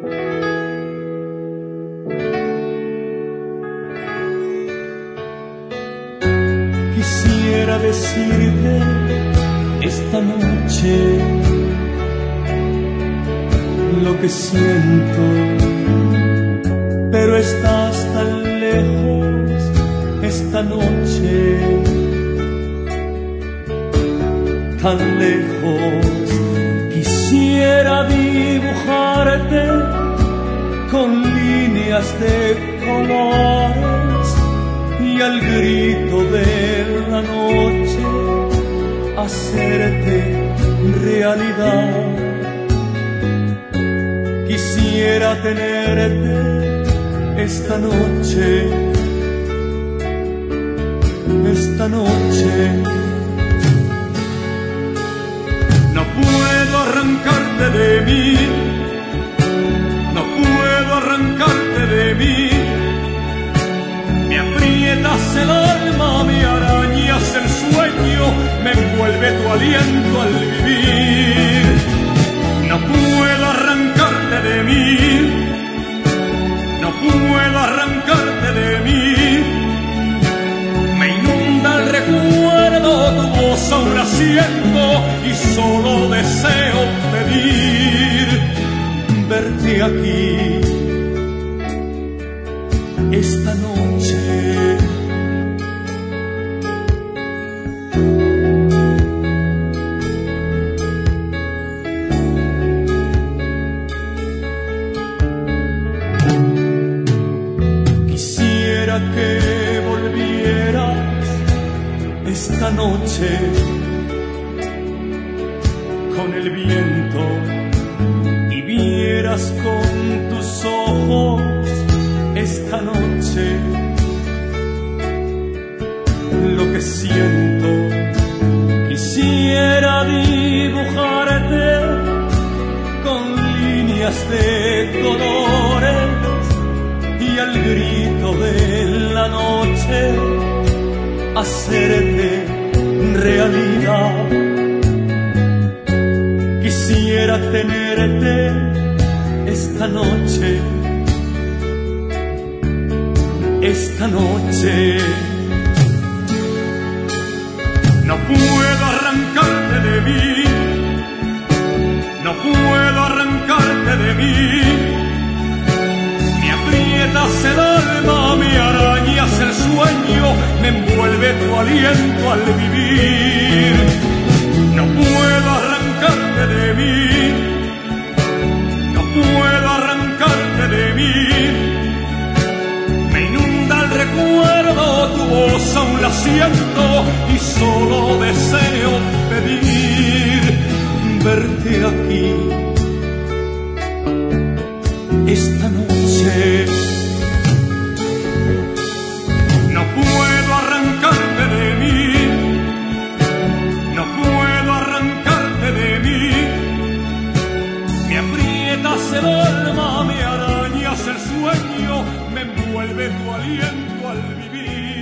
Quisiera decirte esta noche lo que siento, pero estás tan lejos esta noche, tan lejos. Quisiera dibujarte con líneas de colores y al grito de la noche hacerte realidad. Quisiera tenerte esta noche, esta noche. No puedo arrancarte de mí, no puedo arrancarte de mí. Me aprietas el alma, me arañas el sueño, me envuelve tu aliento al vivir. No puedo arrancarte de mí, no puedo arrancarte de mí. Me inunda el recuerdo, tu voz aún la siento y solo deseo pedir verte aquí esta noche. Quisiera que volvieras esta noche con el viento y vieras con tus ojos esta noche lo que siento. Quisiera dibujarte con líneas de colores y al grito de la noche hacerte realidad. Quisiera tenerte esta noche, esta noche. No puedo arrancarte de mí, no puedo arrancarte de mí. Me aprietas el alma, me arañas el sueño, me envuelve tu aliento al vivir. No puedo arrancarte de mí, no puedo arrancarte de mí. Recuerdo tu voz, aún la siento y solo deseo pedir verte aquí esta noche. No puedo arrancarte de mí, no puedo arrancarte de mí. Me aprietas el alma, me arañas el sueño, me envuelve tu aliento al vivir.